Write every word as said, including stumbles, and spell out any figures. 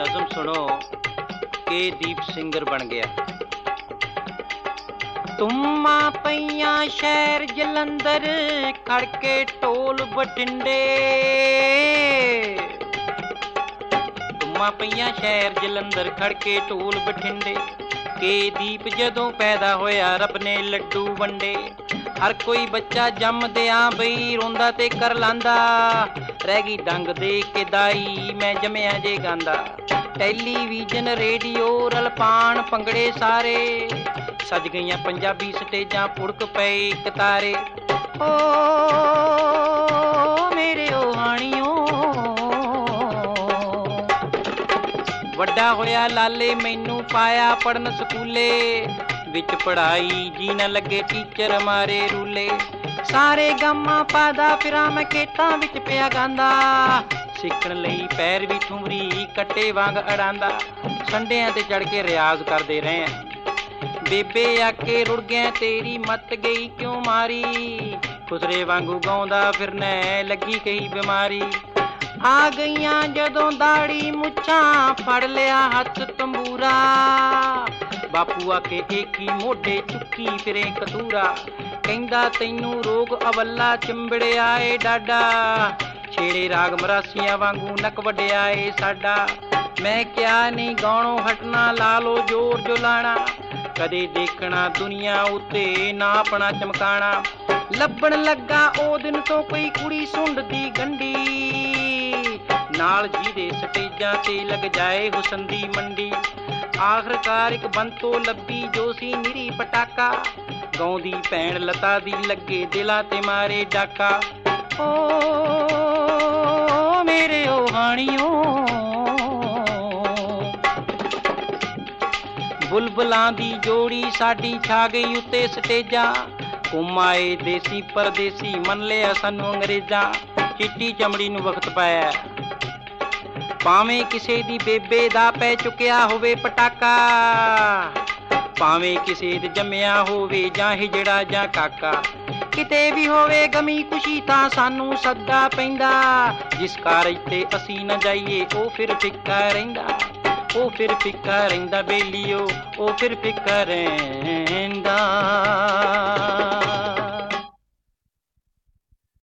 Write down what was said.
नज़म सुनो के दीप सिंगर बन गया। तुम्मा पईया शहर जलंधर खड़के टोल बठिंडे, तुम्मा पईया शहर जलंधर खड़के टोल बठिंडे। के दीप जदों पैदा होया रब ने लड्डू वंडे। हर कोई बच्चा जमदियां बई रोंदा ते कर लांदा, रह गई डंग दे के दाई मैं जमिया जे गांदा। टैलीविजन रेडियो रल पाण भंगड़े सारे, सज गईयां पंजाबी स्टेजां पुड़क पे कतारे। ओ मेरे ओ हाणियों, वड्डा होया लाले मैनू पाया पढ़न स्कूले, विच पढ़ाई जी न लगे टीचर मारे रूले। सारे गामा पादा फिरा मैं खेतां विच पिया गांदा, सिक्खण लई पैर भी ठुमरी कट्टे वांग अड़ांदा। संडियां ते चढ़ के रियाज करदे रहे बेबे आके रुड़ गया तेरी मत गई क्यों मारी, खुसरे वांगू गाउंदा फिरने लगी कई बीमारी। आ गईयां जदों दाड़ी मुच्छां फड़ लिया हथ तंबूरा, बापू आके एक ही मोढे चुक्की फिरे कतूरा। कहंदा तैनू रोग अवल्ला चिंबड़िया ए डाडा, छेड़े राग मरासियां वांगू नक वड्डिया ए साडा। मैं क्या नहीं गाणों हटना ला लो जोर जो लाना, कदे देखना दुनिया उत्ते ना अपना चमकाना। ਲੱਭਣ ਲੱਗਾ ਉਹ ਦਿਨ ਤੋਂ ਕੋਈ ਕੁੜੀ ਸੁੰਡ ਦੀ ਗੰਢੀ, ਨਾਲ ਜਿਹਦੇ ਸਟੇਜਾਂ ਤੇ ਲੱਗ ਜਾਏ ਹੁਸਨ ਦੀ ਮੰਡੀ। ਆਖਰਕਾਰ ਇੱਕ ਬੰਤੋ ਲੱਭੀ ਜੋ ਸੀ ਨਿਰੀ ਪਟਾਕਾ, ਗਾਉਂਦੀ ਭੈਣ ਲਤਾ ਦੀ ਲੱਗੇ ਦਿਲਾਂ ਤੇ ਮਾਰੇ ਡਾਕਾ। ਓ ਮੇਰੇ ਓ ਹਾਣੀਓ, ਬੁਲਬੁਲਾਂ ਦੀ ਜੋੜੀ ਸਾਡੀ ਛਾ ਗਈ ਉੱਤੇ ਸਟੇਜਾਂ। ਘੁੰਮ ਆਏ ਦੇਸੀ ਪਰਦੇਸੀ ਮੰਨ ਲਿਆ ਸਾਨੂੰ ਅੰਗਰੇਜ਼ਾਂ। ਚਿੱਟੀ ਚਮੜੀ ਨੂੰ ਵਕਤ ਪਾਇਆ, ਭਾਵੇਂ ਕਿਸੇ ਦੀ ਬੇਬੇ ਦਾ ਪੈ ਚੁੱਕਿਆ ਹੋਵੇ ਪਟਾਕਾ, ਭਾਵੇਂ ਕਿਸੇ ਦੇ ਜੰਮਿਆ ਹੋਵੇ ਜਾਂ ਹਿਜੜਾ ਜਾਂ ਕਾਕਾ। ਕਿਤੇ ਵੀ ਹੋਵੇ ਗਮੀ ਖੁਸ਼ੀ ਤਾਂ ਸਾਨੂੰ ਸੱਦਾ ਪੈਂਦਾ, ਜਿਸ ਕਾਰਜ ਤੇ ਅਸੀਂ ਨਾ ਜਾਈਏ ਉਹ ਫਿਰ ਫਿੱਕਾ ਰਹਿੰਦਾ। ਉਹ ਫਿਰ ਫਿੱਕਾ ਰਹਿੰਦਾ ਬੇਲੀਓ, ਉਹ ਫਿਰ ਫਿੱਕਾ ਰਹਿੰਦਾ।